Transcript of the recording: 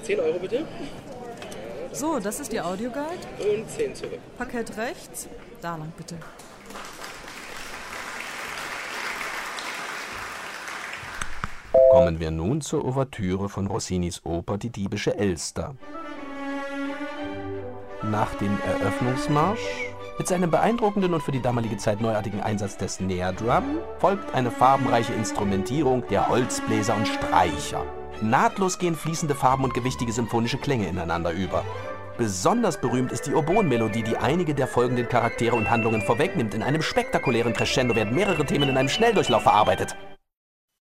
10 Euro bitte. So, das ist Ihr Audioguide. Und 10 zurück. Parkett rechts. Da lang bitte. Kommen wir nun zur Ouvertüre von Rossinis Oper Die diebische Elster. Nach dem Eröffnungsmarsch, mit seinem beeindruckenden und für die damalige Zeit neuartigen Einsatz des Snare Drum, folgt eine farbenreiche Instrumentierung der Holzbläser und Streicher. Nahtlos gehen fließende Farben und gewichtige symphonische Klänge ineinander über. Besonders berühmt ist die Oboenmelodie, die einige der folgenden Charaktere und Handlungen vorwegnimmt. In einem spektakulären Crescendo werden mehrere Themen in einem Schnelldurchlauf verarbeitet.